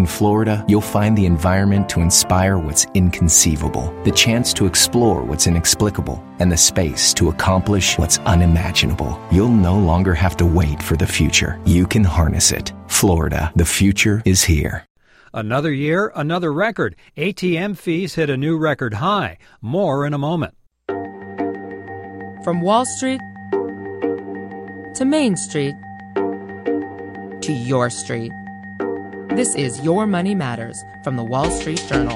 In Florida, you'll find the environment to inspire what's inconceivable, the chance to explore what's inexplicable, and the space to accomplish what's unimaginable. You'll no longer have to wait for the future. You can harness it. Florida, the future is here. Another year, another record. ATM fees hit a new record high. More in a moment. From Wall Street to Main Street to your street. This is Your Money Matters from the Wall Street Journal.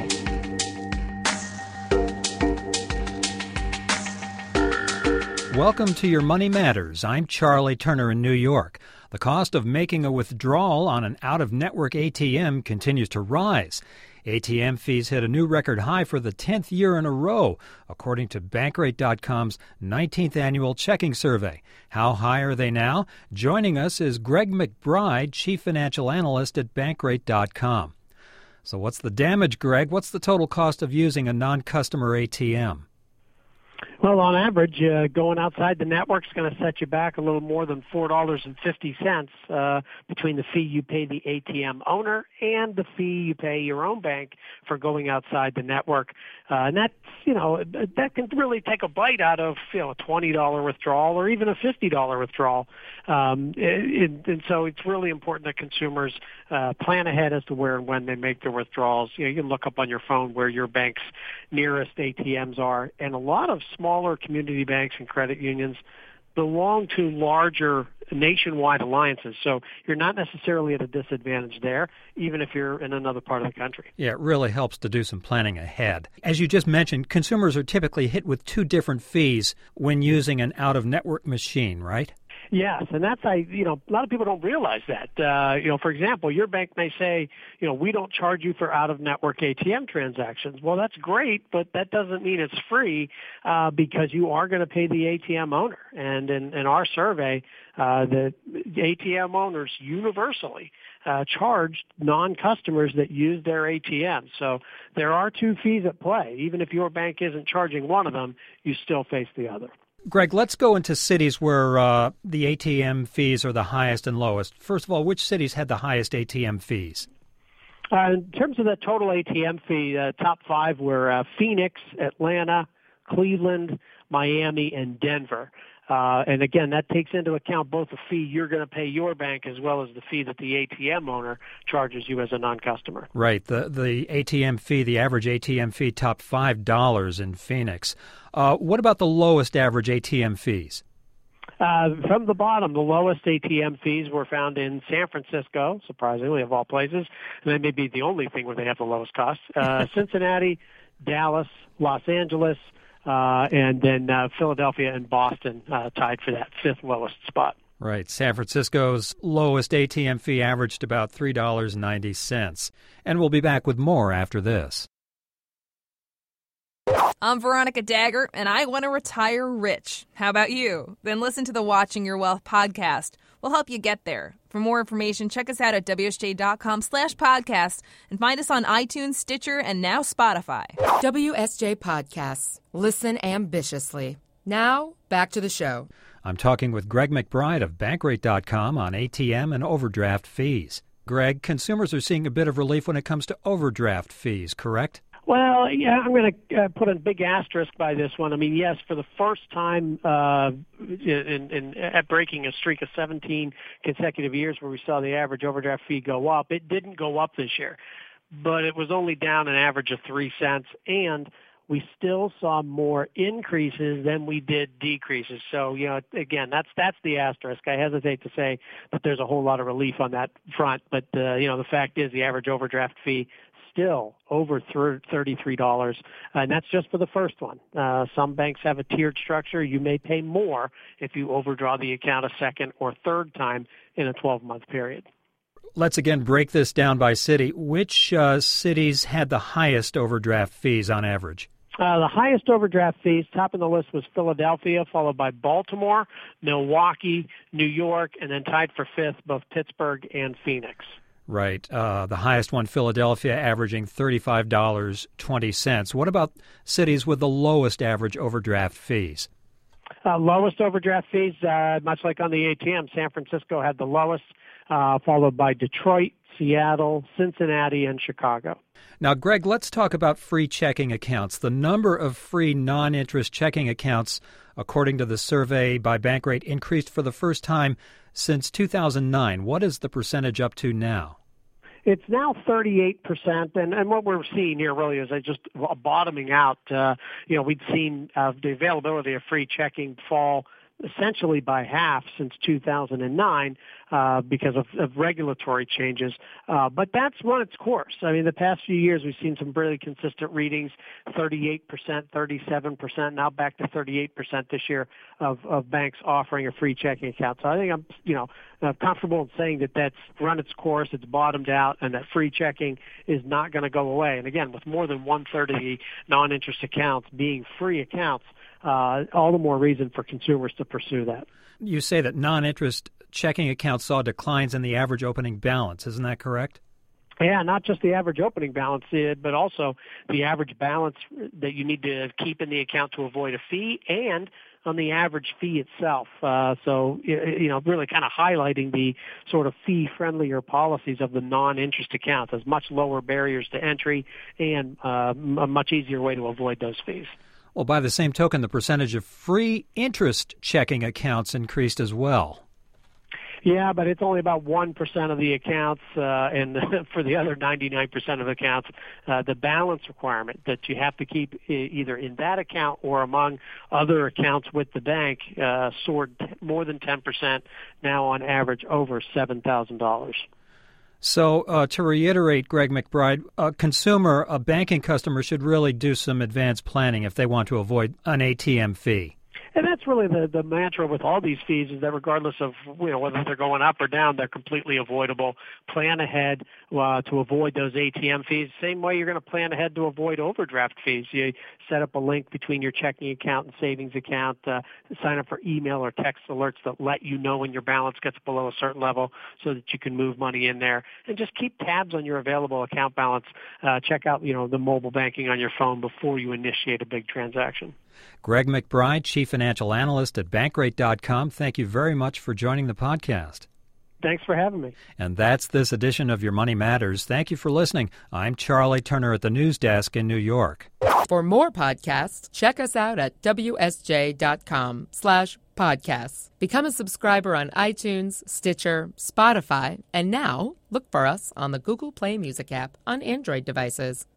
Welcome to Your Money Matters. I'm Charlie Turner in New York. The cost of making a withdrawal on an out-of-network ATM continues to rise. ATM fees hit a new record high for the 10th year in a row, according to Bankrate.com's 19th annual checking survey. How high are they now? Joining us is Greg McBride, Chief Financial Analyst at Bankrate.com. So what's the damage, Greg? What's the total cost of using a non-customer ATM? Well, on average, going outside the network is going to set you back a little more than $4.50 between the fee you pay the ATM owner and the fee you pay your own bank for going outside the network. And that's, that can really take a bite out of, a $20 withdrawal or even a $50 withdrawal. And so it's really important that consumers plan ahead as to where and when they make their withdrawals. You can look up on your phone where your bank's nearest ATMs are, and a lot of smaller community banks and credit unions belong to larger nationwide alliances. So you're not necessarily at a disadvantage there, even if you're in another part of the country. Yeah, it really helps to do some planning ahead. As you just mentioned, consumers are typically hit with two different fees when using an out-of-network machine, right? Yes, and that's, a lot of people don't realize that. For example, your bank may say, we don't charge you for out-of-network ATM transactions. Well, that's great, but that doesn't mean it's free because you are going to pay the ATM owner. And in our survey, the ATM owners universally charged non-customers that use their ATM. So there are two fees at play. Even if your bank isn't charging one of them, you still face the other. Greg, let's go into cities where the ATM fees are the highest and lowest. First of all, which cities had the highest ATM fees? In terms of the total ATM fee, top five were Phoenix, Atlanta, Cleveland, Miami, and Denver. And again, that takes into account both the fee you're going to pay your bank as well as the fee that the ATM owner charges you as a non-customer. Right. The ATM fee, the average ATM fee topped $5 in Phoenix. What about the lowest average ATM fees? From the bottom, the lowest ATM fees were found in San Francisco, surprisingly, of all places. And that may be the only thing where they have the lowest costs. Cincinnati, Dallas, Los Angeles, and then Philadelphia and Boston tied for that fifth lowest spot. Right. San Francisco's lowest ATM fee averaged about $3.90. And we'll be back with more after this. I'm Veronica Dagger, and I want to retire rich. How about you? Then listen to the Watching Your Wealth podcast. We'll help you get there. For more information, check us out at WSJ.com/podcast and find us on iTunes, Stitcher, and now Spotify. WSJ Podcasts. Listen ambitiously. Now, back to the show. I'm talking with Greg McBride of Bankrate.com on ATM and overdraft fees. Greg, consumers are seeing a bit of relief when it comes to overdraft fees, correct? Well, yeah, I'm going to put a big asterisk by this one. I mean, yes, for the first time at breaking a streak of 17 consecutive years where we saw the average overdraft fee go up, it didn't go up this year, but it was only down an average of 3 cents, and we still saw more increases than we did decreases. So, again, that's the asterisk. I hesitate to say that there's a whole lot of relief on that front, but, the fact is the average overdraft fee still over $33, and that's just for the first one. Some banks have a tiered structure. You may pay more if you overdraw the account a second or third time in a 12-month period. Let's again break this down by city. Which cities had the highest overdraft fees on average? The highest overdraft fees, top of the list was Philadelphia, followed by Baltimore, Milwaukee, New York, and then tied for fifth, both Pittsburgh and Phoenix. Right. The highest one, Philadelphia, averaging $35.20. What about cities with the lowest average overdraft fees? Lowest overdraft fees, much like on the ATM, San Francisco had the lowest, followed by Detroit, Seattle, Cincinnati, and Chicago. Now, Greg, let's talk about free checking accounts. The number of free non-interest checking accounts, according to the survey by Bankrate, increased for the first time since 2009. What is the percentage up to now? It's now 38%, and what we're seeing here really is just a bottoming out. We'd seen the availability of free checking fall essentially by half since 2009 because of regulatory changes. But that's run its course. I mean, the past few years we've seen some really consistent readings, 38%, 37%, now back to 38% this year of banks offering a free checking account. So I think I'm comfortable in saying that that's run its course, it's bottomed out, and that free checking is not going to go away. And again, with more than one-third of the non-interest accounts being free accounts, all the more reason for consumers to pursue that. You say that non-interest checking accounts saw declines in the average opening balance. Isn't that correct? Yeah, not just the average opening balance, but also the average balance that you need to keep in the account to avoid a fee and on the average fee itself. So, really kind of highlighting the sort of fee-friendlier policies of the non-interest accounts as much lower barriers to entry and a much easier way to avoid those fees. Well, by the same token, the percentage of free interest checking accounts increased as well. Yeah, but it's only about 1% of the accounts, and for the other 99% of accounts, the balance requirement that you have to keep either in that account or among other accounts with the bank soared more than 10%, now on average over $7,000. So to reiterate, Greg McBride, a banking customer should really do some advanced planning if they want to avoid an ATM fee. And that's really the mantra with all these fees is that regardless of whether they're going up or down, they're completely avoidable. Plan ahead to avoid those ATM fees. Same way you're going to plan ahead to avoid overdraft fees. You set up a link between your checking account and savings account. Sign up for email or text alerts that let you know when your balance gets below a certain level so that you can move money in there. And just keep tabs on your available account balance. Check out the mobile banking on your phone before you initiate a big transaction. Greg McBride, Chief Financial Analyst at Bankrate.com, thank you very much for joining the podcast. Thanks for having me. And that's this edition of Your Money Matters. Thank you for listening. I'm Charlie Turner at the News Desk in New York. For more podcasts, check us out at WSJ.com/podcasts. Become a subscriber on iTunes, Stitcher, Spotify, and now look for us on the Google Play Music app on Android devices.